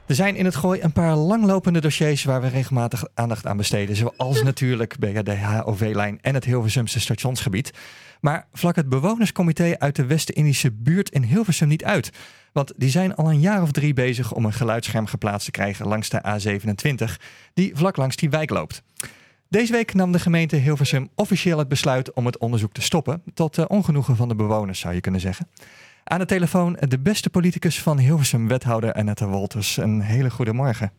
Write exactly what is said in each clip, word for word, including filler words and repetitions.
Er zijn in het Gooi een paar langlopende dossiers waar we regelmatig aandacht aan besteden. Zoals natuurlijk bij de H O V-lijn en het Hilversumse stationsgebied. Maar vlak het bewonerscomité uit de West-Indische buurt in Hilversum niet uit. Want die zijn al een jaar of drie bezig om een geluidsscherm geplaatst te krijgen langs de A zevenentwintig, die vlak langs die wijk loopt. Deze week nam de gemeente Hilversum officieel het besluit om het onderzoek te stoppen, tot uh, ongenoegen van de bewoners zou je kunnen zeggen. Aan de telefoon de beste politicus van Hilversum, wethouder Annette Wolters. Een hele goede morgen.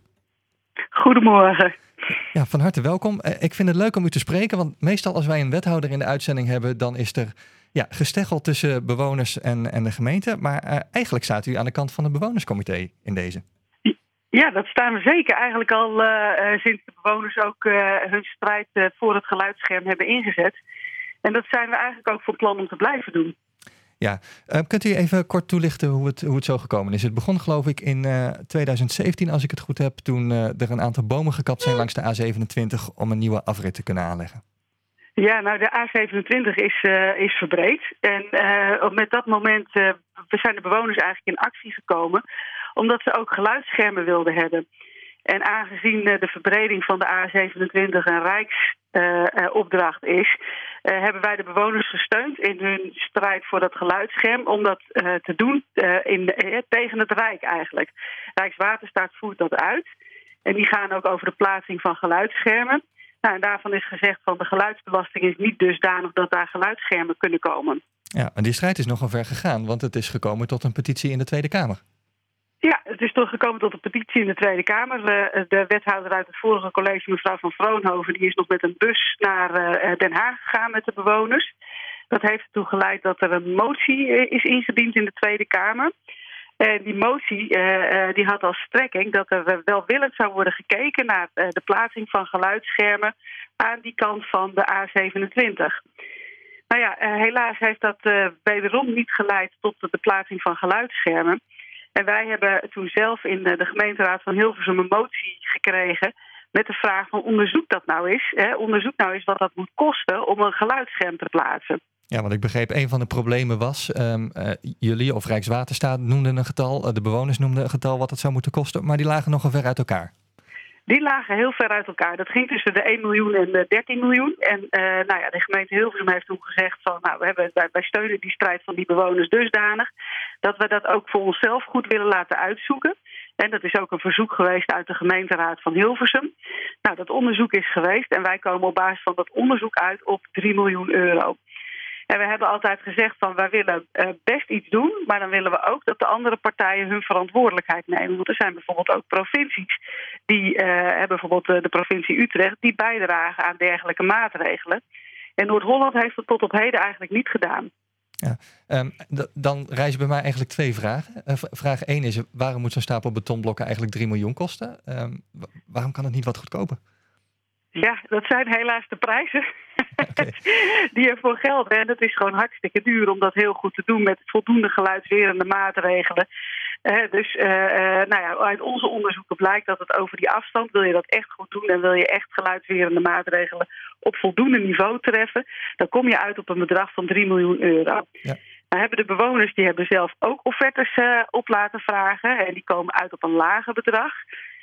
Goedemorgen. Ja, van harte welkom. Ik vind het leuk om u te spreken, want meestal als wij een wethouder in de uitzending hebben, dan is er ja, gesteggel tussen bewoners en, en de gemeente. Maar uh, eigenlijk staat u aan de kant van het bewonerscomité in deze. Ja, dat staan we zeker. Eigenlijk al uh, sinds de bewoners ook uh, hun strijd uh, voor het geluidsscherm hebben ingezet. En dat zijn we eigenlijk ook van plan om te blijven doen. Ja, uh, kunt u even kort toelichten hoe het, hoe het zo gekomen is? Het begon geloof ik in uh, twintig zeventien, als ik het goed heb, toen uh, er een aantal bomen gekapt zijn langs de A zevenentwintig om een nieuwe afrit te kunnen aanleggen. Ja, nou de A zevenentwintig is, uh, is verbreed. En uh, met dat moment uh, zijn de bewoners eigenlijk in actie gekomen, omdat ze ook geluidsschermen wilden hebben. En aangezien uh, de verbreding van de A zevenentwintig een rijksopdracht uh, uh, is, uh, hebben wij de bewoners gesteund in hun strijd voor dat geluidsscherm om dat uh, te doen uh, in, uh, tegen het Rijk eigenlijk. Rijkswaterstaat voert dat uit. En die gaan ook over de plaatsing van geluidsschermen. Nou, en daarvan is gezegd van de geluidsbelasting is niet dusdanig dat daar geluidsschermen kunnen komen. Ja, en die strijd is nogal ver gegaan, want het is gekomen tot een petitie in de Tweede Kamer. Ja, het is toch gekomen tot een petitie in de Tweede Kamer. Uh, de wethouder uit het vorige college, mevrouw Van Vroonhoven, die is nog met een bus naar uh, Den Haag gegaan met de bewoners. Dat heeft ertoe geleid dat er een motie uh, is ingediend in de Tweede Kamer. En die motie uh, uh, die had als strekking dat er welwillend zou worden gekeken naar uh, de plaatsing van geluidsschermen aan die kant van de A zevenentwintig. Nou ja, uh, helaas heeft dat uh, wederom niet geleid tot de plaatsing van geluidsschermen. En wij hebben toen zelf in de gemeenteraad van Hilversum een motie gekregen met de vraag van onderzoek dat nou eens. Hè, onderzoek nou eens wat dat moet kosten om een geluidsscherm te plaatsen. Ja, want ik begreep een van de problemen was, um, uh, jullie of Rijkswaterstaat noemden een getal, uh, de bewoners noemden een getal wat het zou moeten kosten, maar die lagen nogal ver uit elkaar. Die lagen heel ver uit elkaar. Dat ging tussen de één miljoen en de dertien miljoen. En uh, nou ja, de gemeente Hilversum heeft toen gezegd van, nou, we hebben, wij, wij steunen die strijd van die bewoners dusdanig dat we dat ook voor onszelf goed willen laten uitzoeken. En dat is ook een verzoek geweest uit de gemeenteraad van Hilversum. Nou, dat onderzoek is geweest en wij komen op basis van dat onderzoek uit op drie miljoen euro. En we hebben altijd gezegd van wij willen uh, best iets doen, maar dan willen we ook dat de andere partijen hun verantwoordelijkheid nemen. Want er zijn bijvoorbeeld ook provincies, die uh, hebben bijvoorbeeld uh, de provincie Utrecht, die bijdragen aan dergelijke maatregelen. En Noord-Holland heeft het tot op heden eigenlijk niet gedaan. Ja, um, d- dan rijzen bij mij eigenlijk twee vragen. Uh, v- vraag één is, waarom moet zo'n stapel betonblokken eigenlijk drie miljoen kosten? Um, w- waarom kan het niet wat goedkoper? Ja, dat zijn helaas de prijzen Okay. die ervoor gelden. En het is gewoon hartstikke duur om dat heel goed te doen met voldoende geluidswerende maatregelen. Uh, dus uh, uh, nou ja, uit onze onderzoeken blijkt dat het over die afstand, wil je dat echt goed doen en wil je echt geluidswerende maatregelen op voldoende niveau treffen, dan kom je uit op een bedrag van drie miljoen euro. Ja. Nou hebben de bewoners, die hebben zelf ook offertes uh, op laten vragen en die komen uit op een lager bedrag.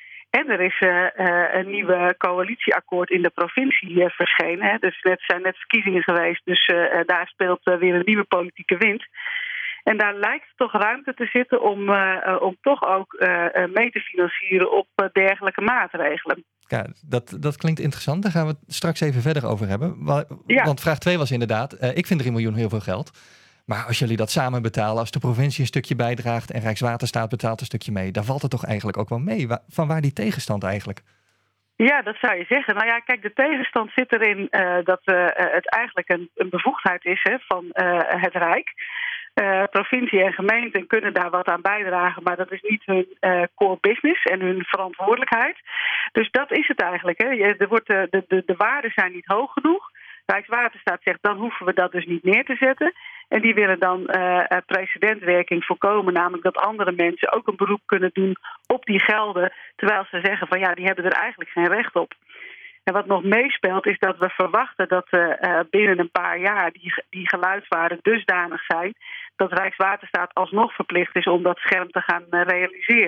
En er is uh, uh, een nieuwe coalitieakkoord in de provincie uh, verschenen. Hè. Dus er zijn net verkiezingen geweest, dus uh, daar speelt uh, weer een nieuwe politieke wind. En daar lijkt toch ruimte te zitten om, uh, uh, om toch ook uh, uh, mee te financieren op uh, dergelijke maatregelen. Ja, dat, dat klinkt interessant. Daar gaan we het straks even verder over hebben. Ja. Want vraag twee was inderdaad, uh, ik vind drie miljoen heel veel geld. Maar als jullie dat samen betalen, als de provincie een stukje bijdraagt en Rijkswaterstaat betaalt een stukje mee, dan valt het toch eigenlijk ook wel mee. Van waar die tegenstand eigenlijk? Ja, dat zou je zeggen. Nou ja, kijk, de tegenstand zit erin uh, dat uh, het eigenlijk een, een bevoegdheid is hè, van uh, het Rijk. Uh, provincie en gemeenten kunnen daar wat aan bijdragen, maar dat is niet hun uh, core business en hun verantwoordelijkheid. Dus dat is het eigenlijk. Hè. Er wordt, uh, de, de, de waarden zijn niet hoog genoeg. Rijkswaterstaat zegt, dan hoeven we dat dus niet neer te zetten. En die willen dan uh, precedentwerking voorkomen, namelijk dat andere mensen ook een beroep kunnen doen op die gelden, terwijl ze zeggen van ja, die hebben er eigenlijk geen recht op. En wat nog meespeelt is dat we verwachten dat uh, binnen een paar jaar die, die geluidswaarden dusdanig zijn dat Rijkswaterstaat alsnog verplicht is om dat scherm te gaan uh, realiseren.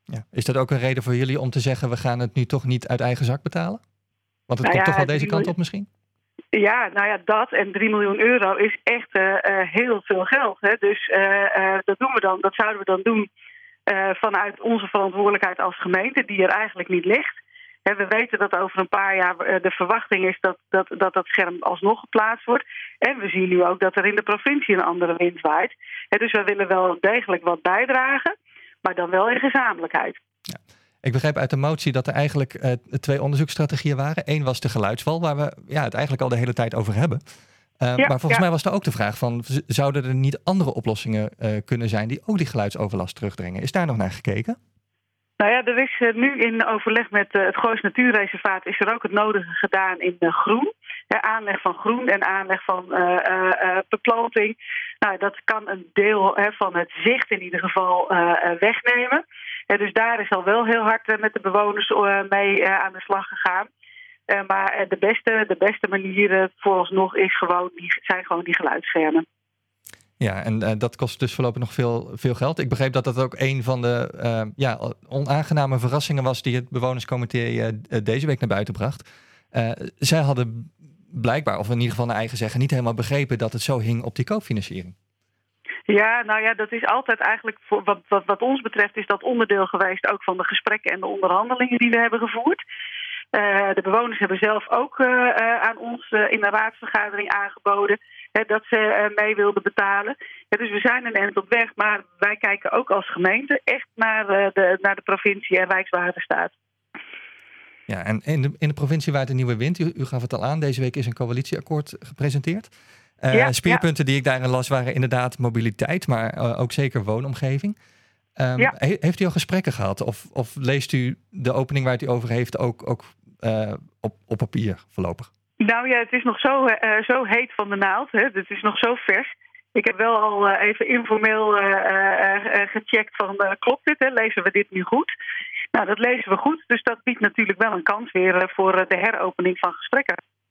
Ja. Is dat ook een reden voor jullie om te zeggen, we gaan het nu toch niet uit eigen zak betalen? Want het nou komt ja, toch wel deze drie kant op misschien? Ja, nou ja, dat en drie miljoen euro is echt uh, uh, heel veel geld. Hè? Dus uh, uh, dat doen we dan, dat zouden we dan doen uh, vanuit onze verantwoordelijkheid als gemeente, die er eigenlijk niet ligt. Hè, we weten dat over een paar jaar uh, de verwachting is dat dat, dat dat scherm alsnog geplaatst wordt. En we zien nu ook dat er in de provincie een andere wind waait. Hè, dus we willen wel degelijk wat bijdragen, maar dan wel in gezamenlijkheid. Ja. Ik begreep uit de motie dat er eigenlijk uh, twee onderzoeksstrategieën waren. Eén was de geluidswal, waar we ja, het eigenlijk al de hele tijd over hebben. Uh, ja, maar volgens ja. mij was er ook de vraag van, zouden er niet andere oplossingen uh, kunnen zijn die ook die geluidsoverlast terugdringen? Is daar nog naar gekeken? Nou ja, er is uh, nu in overleg met uh, het Goois Natuurreservaat is er ook het nodige gedaan in uh, groen. Hè, aanleg van groen en aanleg van uh, uh, uh, beplanting. Nou, dat kan een deel hè, van het zicht in ieder geval uh, uh, wegnemen. Uh, dus daar is al wel heel hard uh, met de bewoners uh, mee uh, aan de slag gegaan. Uh, maar uh, de beste, de beste manier uh, vooralsnog is gewoon die, zijn gewoon die geluidsschermen. Ja, en uh, dat kost dus voorlopig nog veel, veel geld. Ik begreep dat dat ook een van de uh, ja, onaangename verrassingen was die het bewonerscomité uh, deze week naar buiten bracht. Uh, zij hadden blijkbaar, of in ieder geval naar eigen zeggen, niet helemaal begrepen dat het zo hing op die koopfinanciering. Ja, nou ja, dat is altijd eigenlijk, voor wat, wat, wat ons betreft, is dat onderdeel geweest ook van de gesprekken en de onderhandelingen die we hebben gevoerd. Uh, de bewoners hebben zelf ook uh, uh, aan ons uh, in een raadsvergadering aangeboden hè, dat ze uh, mee wilden betalen. Ja, dus we zijn een eind op weg, maar wij kijken ook als gemeente echt naar, uh, de, naar de provincie en Rijkswaterstaat. Ja, en in de, in de provincie waait een nieuwe wind. U, u gaf het al aan, deze week is een coalitieakkoord gepresenteerd. Uh, ja, speerpunten ja. die ik daarin las waren inderdaad mobiliteit, maar uh, ook zeker woonomgeving. Um, ja. he, heeft u al gesprekken gehad? Of, of leest u de opening waar het u over heeft ook, ook uh, op, op papier voorlopig? Nou ja, het is nog zo, uh, zo heet van de naald. Hè? Het is nog zo vers. Ik heb wel al uh, even informeel uh, uh, gecheckt van uh, klopt dit? Hè? Lezen we dit nu goed? Nou, dat lezen we goed. Dus dat biedt natuurlijk wel een kans weer uh, voor uh, de heropening van gesprekken.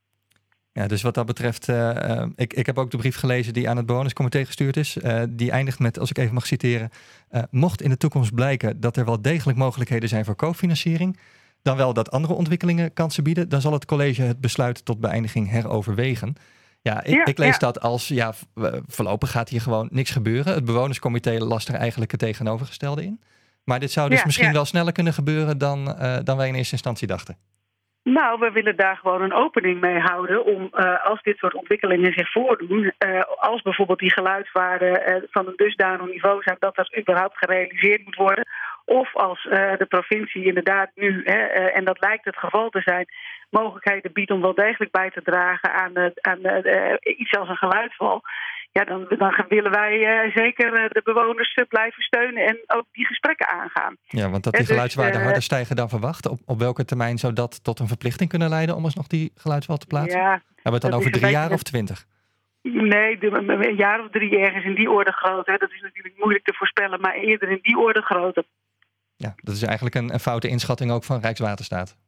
Ja, dus wat dat betreft, uh, uh, ik, ik heb ook de brief gelezen die aan het bewonerscomité gestuurd is. Uh, die eindigt met, als ik even mag citeren, uh, mocht in de toekomst blijken dat er wel degelijk mogelijkheden zijn voor cofinanciering, dan wel dat andere ontwikkelingen kansen bieden, dan zal het college het besluit tot beëindiging heroverwegen. Ja, ik, ja, ik lees ja. dat als, ja, voorlopig gaat hier gewoon niks gebeuren. Het bewonerscomité last er eigenlijk het tegenovergestelde in. Maar dit zou dus ja, misschien ja. wel sneller kunnen gebeuren dan, uh, dan wij in eerste instantie dachten. Nou, we willen daar gewoon een opening mee houden om, uh, als dit soort ontwikkelingen zich voordoen, uh, als bijvoorbeeld die geluidswaarden uh, van een dusdanig niveau zijn dat dat überhaupt gerealiseerd moet worden, of als uh, de provincie inderdaad nu, hè, uh, en dat lijkt het geval te zijn, mogelijkheden biedt om wel degelijk bij te dragen aan, uh, aan uh, uh, iets als een geluidswal. Ja, dan, dan willen wij uh, zeker uh, de bewoners uh, blijven steunen en ook die gesprekken aangaan. Ja, want dat die geluidswaarden dus, uh, harder stijgen dan verwacht. Op, op welke termijn zou dat tot een verplichting kunnen leiden om alsnog die geluidswal te plaatsen? Ja, hebben we het dan over drie jaar of twintig? Nee, de, een jaar of drie ergens in die orde groot. Hè. Dat is natuurlijk moeilijk te voorspellen, maar eerder in die orde groot. Ja, dat is eigenlijk een, een foute inschatting ook van Rijkswaterstaat.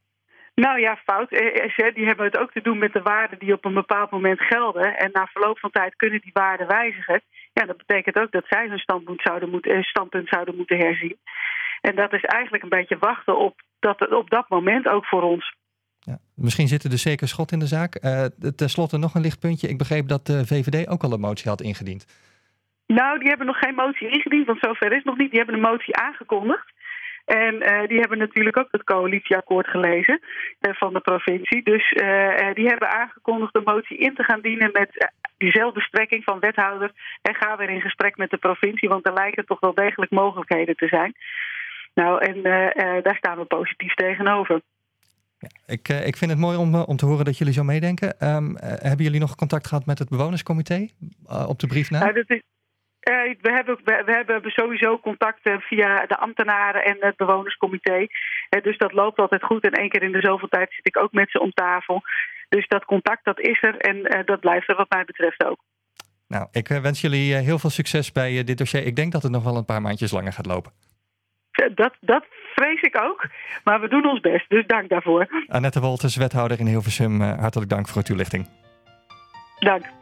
Nou ja, fout. Die hebben het ook te doen met de waarden die op een bepaald moment gelden. En na verloop van tijd kunnen die waarden wijzigen. Ja, dat betekent ook dat zij hun standpunt zouden moeten, standpunt zouden moeten herzien. En dat is eigenlijk een beetje wachten op dat, op dat moment ook voor ons. Ja, misschien zit er dus zeker schot in de zaak. Uh, ten slotte nog een lichtpuntje. Ik begreep dat de V V D ook al een motie had ingediend. Nou, die hebben nog geen motie ingediend, want zover is het nog niet. Die hebben een motie aangekondigd. En uh, die hebben natuurlijk ook het coalitieakkoord gelezen uh, van de provincie. Dus uh, uh, die hebben aangekondigd de motie in te gaan dienen met uh, diezelfde strekking van wethouder. En ga weer in gesprek met de provincie, want er lijken toch wel degelijk mogelijkheden te zijn. Nou, en uh, uh, daar staan we positief tegenover. Ja, ik, uh, ik vind het mooi om, uh, om te horen dat jullie zo meedenken. Um, uh, hebben jullie nog contact gehad met het bewonerscomité uh, op de brief na? Uh, dat is... Uh, we, hebben, we, we hebben sowieso contacten via de ambtenaren en het bewonerscomité. Uh, dus dat loopt altijd goed. En één keer in de zoveel tijd zit ik ook met ze om tafel. Dus dat contact, dat is er. En uh, dat blijft er wat mij betreft ook. Nou, ik uh, wens jullie uh, heel veel succes bij uh, dit dossier. Ik denk dat het nog wel een paar maandjes langer gaat lopen. Uh, dat, dat vrees ik ook. Maar we doen ons best. Dus dank daarvoor. Annette Wolters, wethouder in Hilversum. Uh, hartelijk dank voor uw toelichting. Dank.